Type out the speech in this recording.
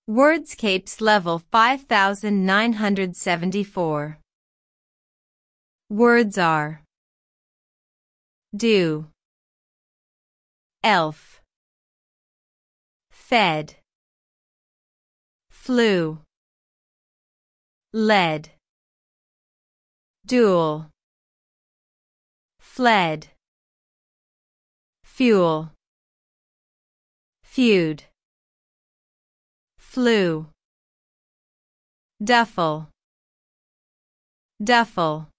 Wordscapes level 5974. Words are do, elf, fed, flew, led, duel, fled, fuel, feud, flew, duffel, duffel.